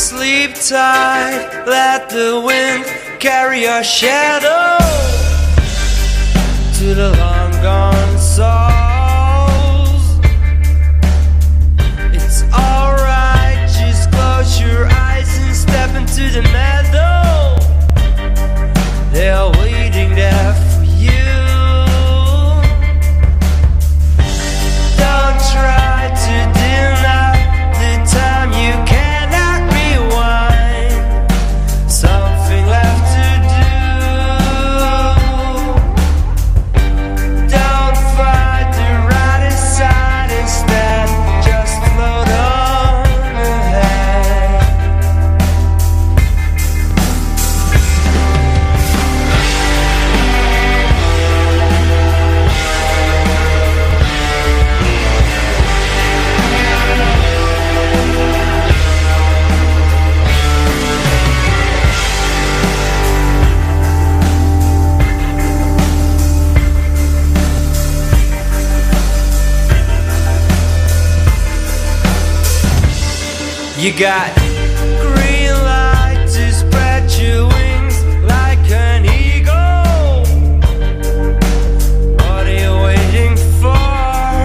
Sleep tight, let the wind carry your shadow to the long gone souls. It's alright, just close your eyes and step into the meadow. They're waiting there for you. Don't try to deny the time you cannot rewind. Something left to do. Don't fight the right side, instead just float on ahead. You got green light to spread your wings like an eagle. What are you waiting for?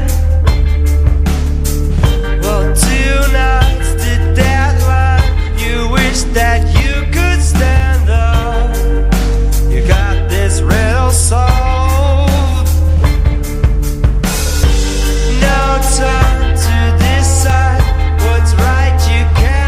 Well, tonight's the deadline. You wish that you could stand up. You got this riddle solved. No time to decide what's right, you can't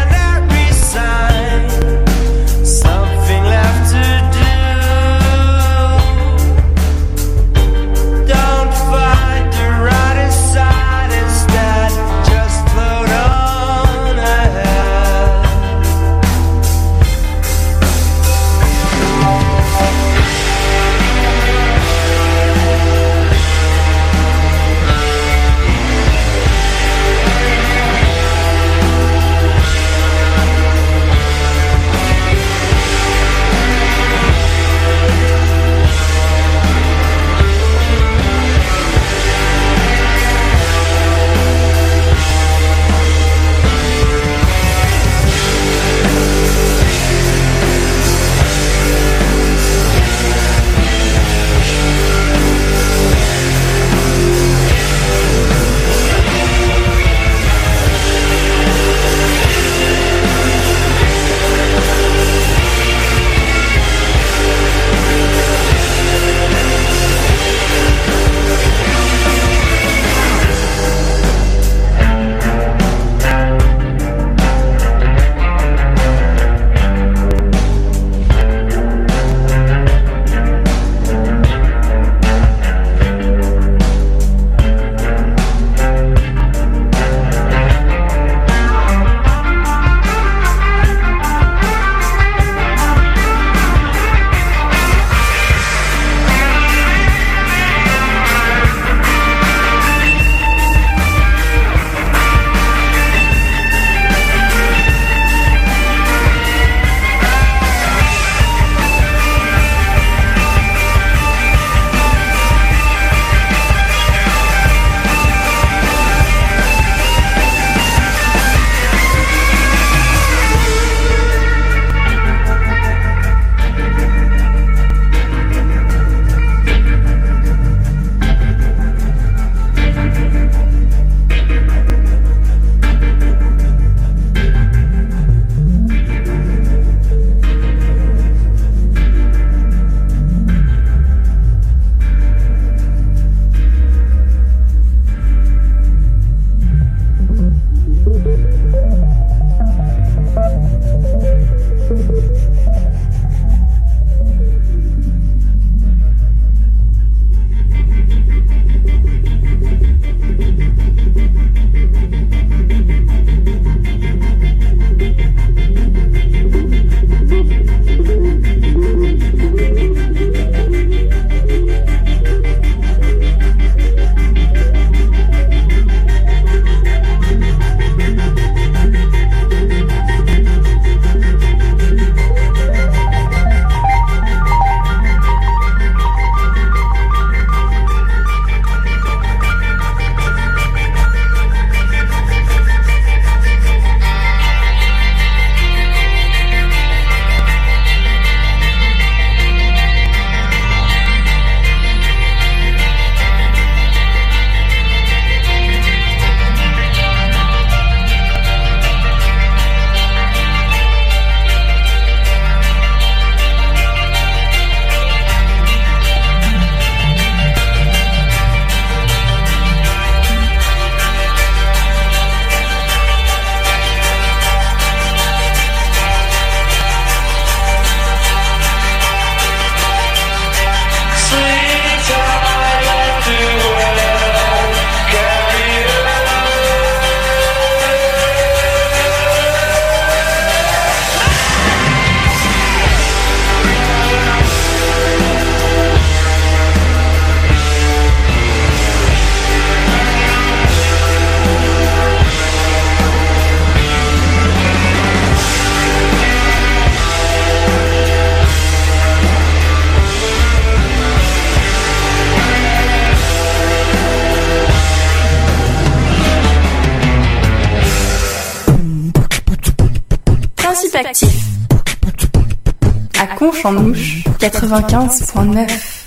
Actif. À Conche-en-Ouche, 95.9.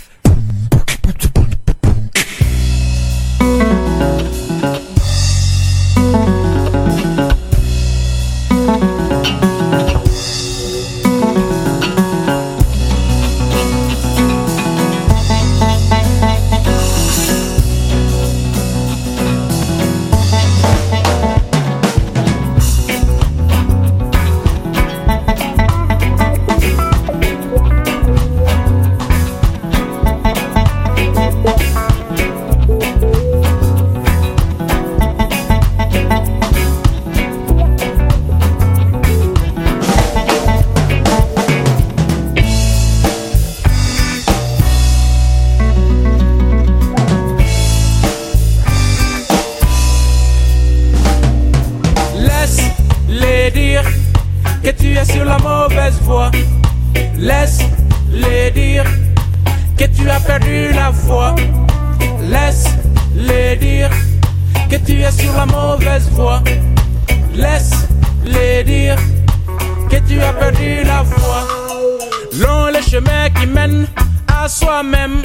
Laisse-les dire que tu as perdu la foi. Laisse-les dire que tu es sur la mauvaise voie. Laisse-les dire que tu as perdu la foi. Long le chemin qui mène à soi-même.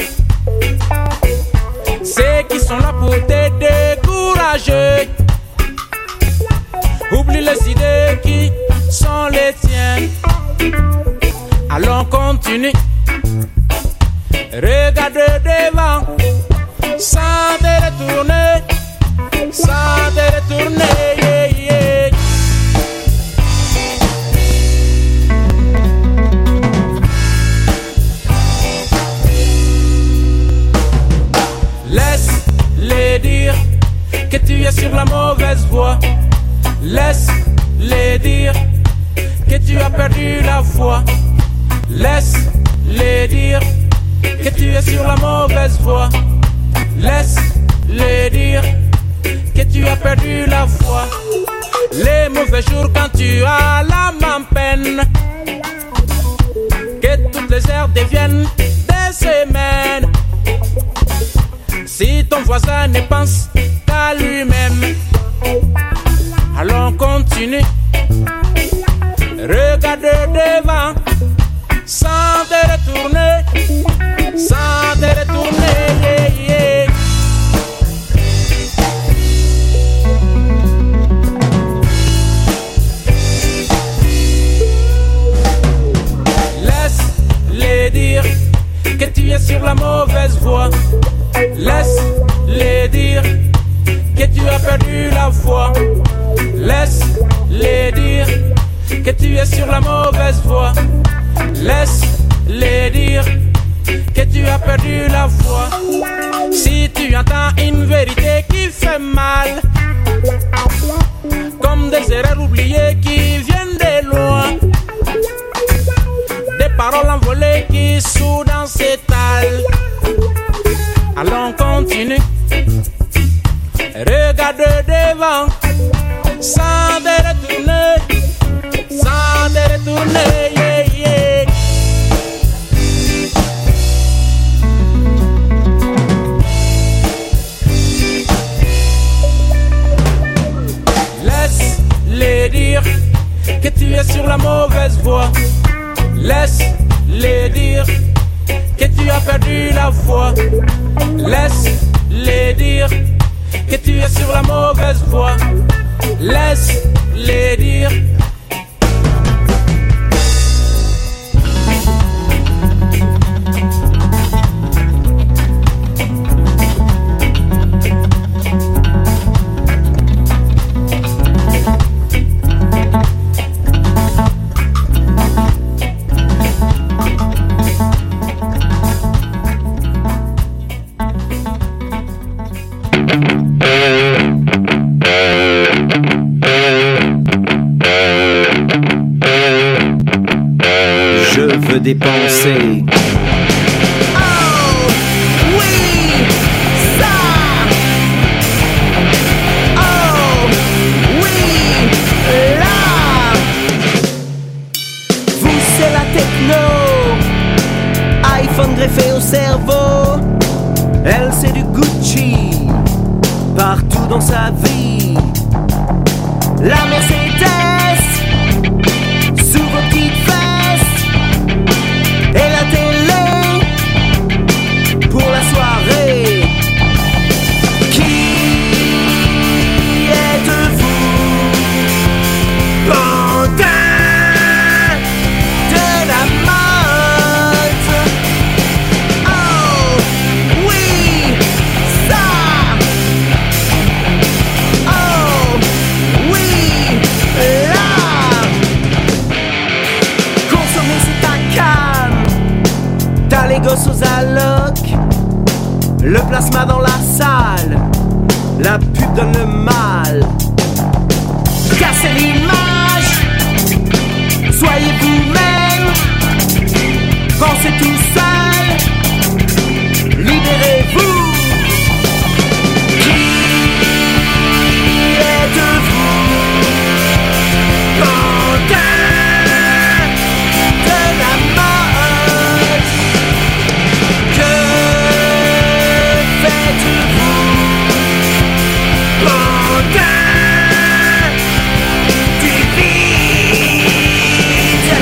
Ceux qui sont là pour te décourager. Oublie les idées qui sont les tiennes. Allons continue. Regarde devant, sans te retourner, sans te retourner. Yeah, yeah. Laisse-les dire que tu es sur la mauvaise voie. Laisse-les dire que tu as perdu la foi. Laisse-les dire que tu es sur la mauvaise voie. Laisse-les dire que tu as perdu la foi. Les mauvais jours quand tu as l'âme en peine, que toutes les heures deviennent des semaines. Si ton voisin ne pense qu'à lui-même, allons continue. Regarde devant, sans te retourner, sans te retourner. Yeah, yeah. Laisse-les dire que tu es sur la mauvaise voie. Laisse-les dire que tu as perdu la foi. Laisse-les dire que tu es sur la mauvaise voie. Laisse-les dire que tu as perdu la foi. Si tu entends une vérité qui fait mal, comme des erreurs oubliées qui viennent de loin, des paroles envolées qui soudain s'étalent, allons continue. Regarde devant, sans te retourner, sans te retourner. Yeah, yeah. Laisse-les dire que tu es sur la mauvaise voie. Laisse-les dire que tu as perdu la foi. Laisse-les dire que tu es sur la mauvaise voie. Laisse-les dire. Dépenser. Oh, oui, ça. Oh, oui, là. Vous, c'est la techno. iPhone greffé au cerveau. Elle, c'est du Gucci. Partout dans sa vie. La Mercedes. plasma dans la salle, la pub donne le mal. Cassez l'image, soyez vous-même, pensez tout seul, libérez-vous. Qui êtes-vous? Pantin de la mode. Que faites-vous? Pantin du vide.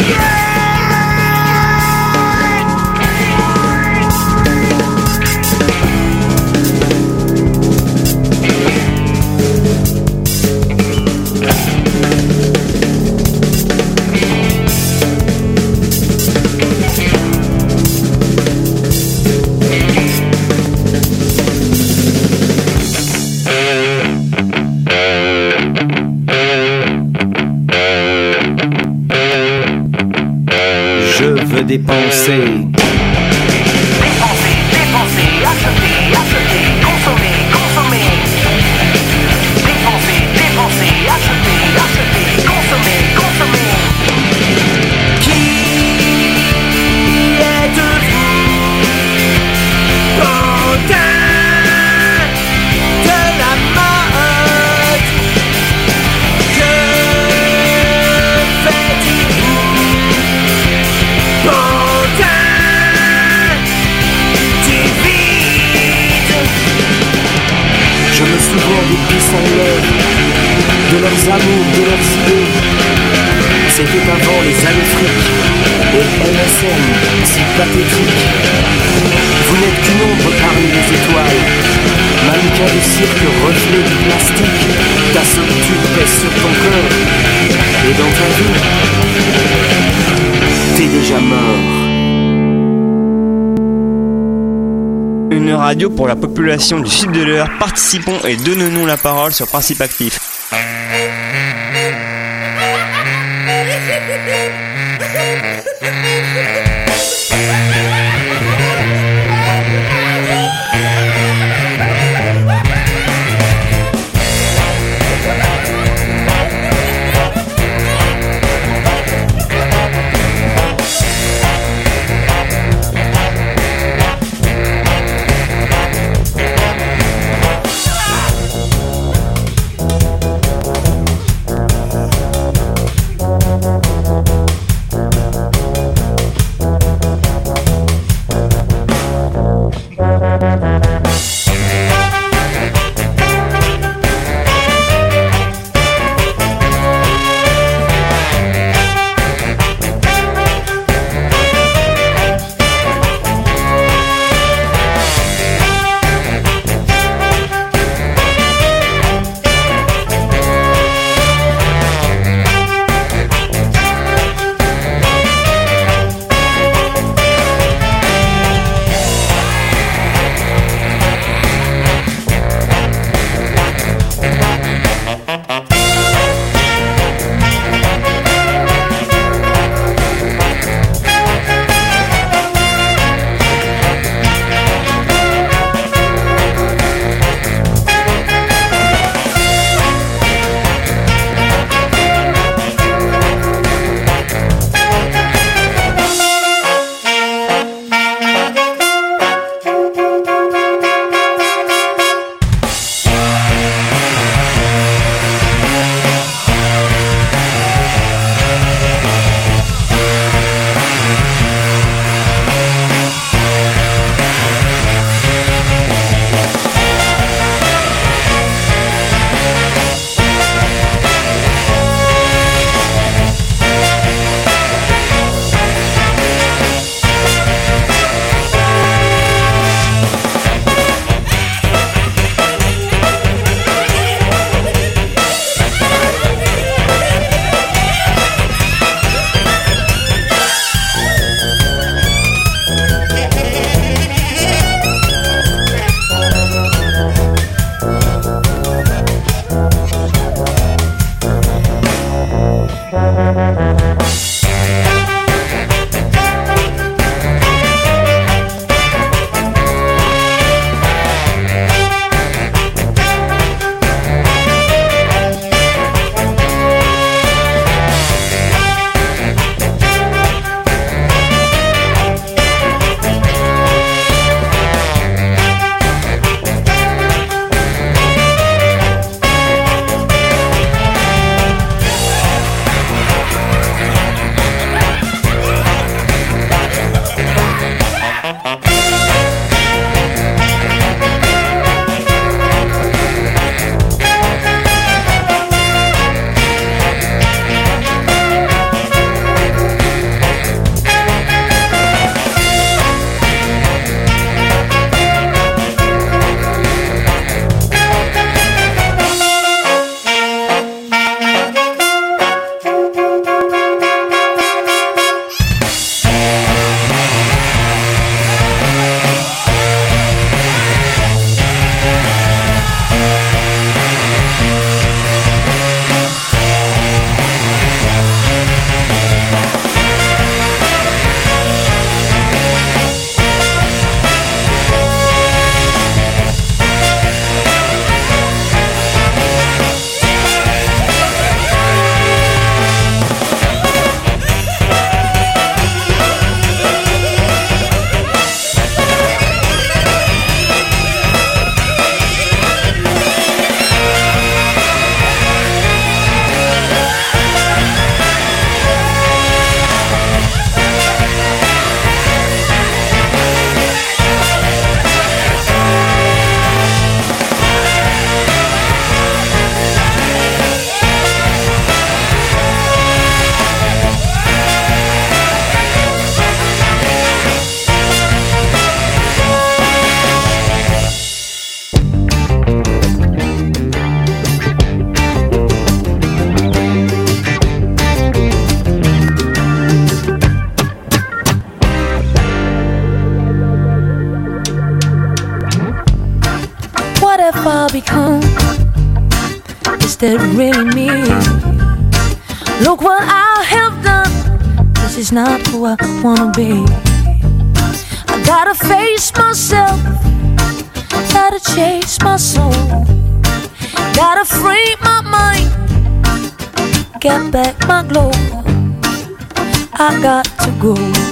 Je veux dépenser. Dépenser, dépenser, acheter, acheter, consommer, consommer. Dépenser, dépenser, acheter, acheter, consommer, consommer. Qui êtes-vous? Pantin de la mode. Que faites-vous? Pantin du vide. Je me souviens des puissants lèvres, de leurs amours, de leurs idées. C'était avant les années fric et MSN si pathétique. Vous n'êtes qu'une ombre parmi les étoiles, mannequin de cirque, reflet du plastique. Ta solitude pèse sur ton corps et dans ta vie, t'es déjà mort. Une radio pour la population du sud de l'Eure. Participons et donnons-nous la parole sur Principe Actif. I become? Is that really me? Look what I have done. This is not who I wanna be. I gotta face myself, gotta chase my soul, gotta free my mind, get back my glow. I got to go,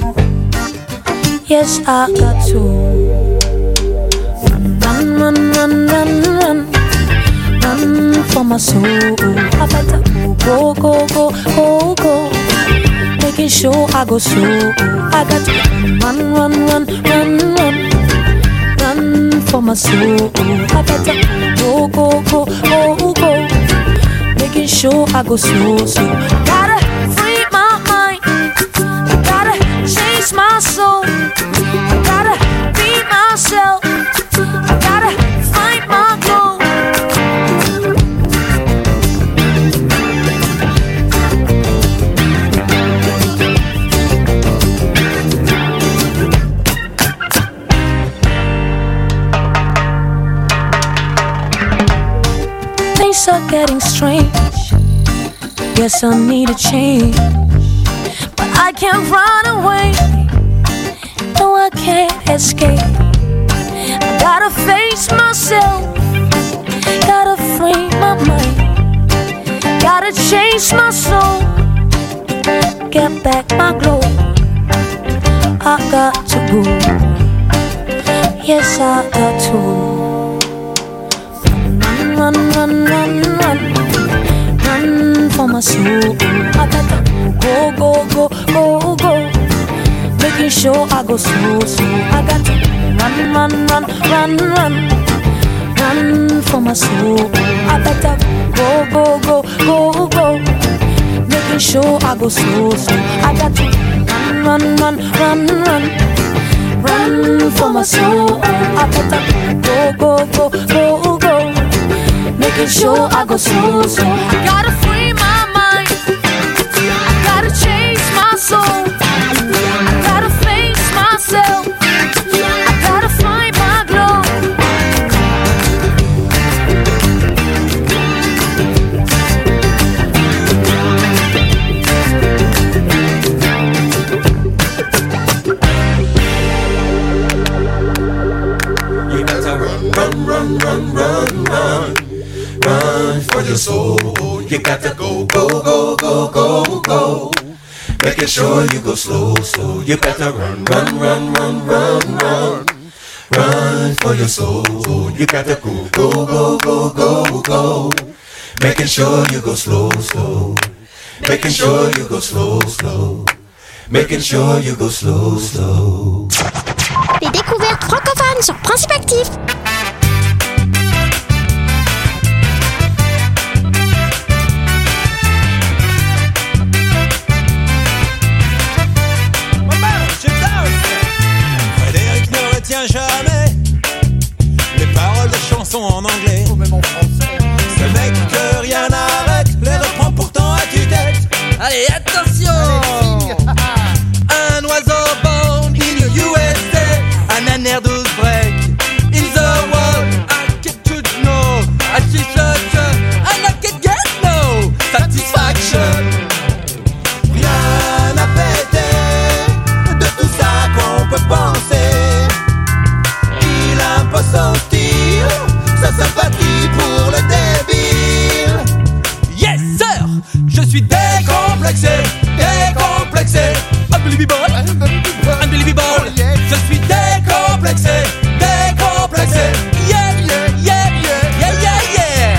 yes I got to. Run, run, run, run, run, run for my soul. I better go, go, go, go, go, making sure I go slow. I got to run, run, run, run, run, run for my soul. I better go, go, go, go, go, making sure I go slow. So gotta free my mind, I gotta chase my soul, I gotta be myself, I gotta find my glow. Things are getting strange, guess I need a change, but I can't run away, no I can't escape. I gotta face myself, gotta free my mind, gotta chase my soul, get back my glow. I got to go, yes I got to. Run, run, run, run, run for my soul. I gotta go, go, go, go, go, making sure I go slow, slow. I got to run, run, run, run, run, run for my soul. I better go, go, go, go, go, making sure I go slow, slow. I got to run, run, run, run, run for my soul. I better go, go, go, go, go, making sure I go slow, slow. I gotta free my mind, I gotta chase my soul, I gotta face myself, I gotta find my glow. You gotta run, run, run, run, run, run for your soul. You gotta go, go, go, go, go, go, making sure you go slow, slow. You better run, run, run, run, run, run, run for your soul. You gotta go, go, go, go, go, go, making sure you go slow, slow, making sure you go slow, slow, making sure you go slow, slow. Les découvertes francophones sur Principe Actif. Frédéric ne retient jamais les paroles de chansons en anglais ou même en français. Ce mec que rien n'arrête les reprend pourtant à tue-tête. Allez, attention! Un oiseau born in the USA, an air 12 break in the world. I get to know, I see such and I can get no satisfaction. Rien à péter de tout ça qu'on peut penser. Il impose son style, sa sympathie pour le débile. Yes sir, je suis décomplexé, décomplexé. Unbelievable, unbelievable. Je suis décomplexé, décomplexé. Yeah, yeah, yeah, yeah, yeah, yeah, yeah.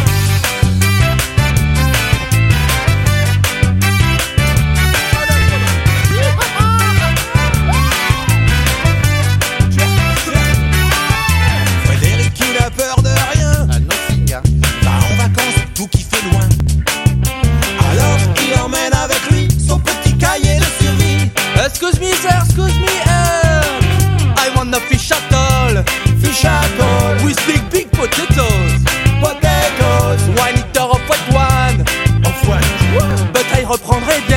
Frédéric, il a peur de rien. Va en vacances, tout qui fait loin. Alors il emmène avec lui son petit cahier de survie. Excuse me sir, excuse me I want a fish atoll. Fish atoll with big potatoes. Potatoes, 1 liter of white wine. Of white wine. But I reprendrai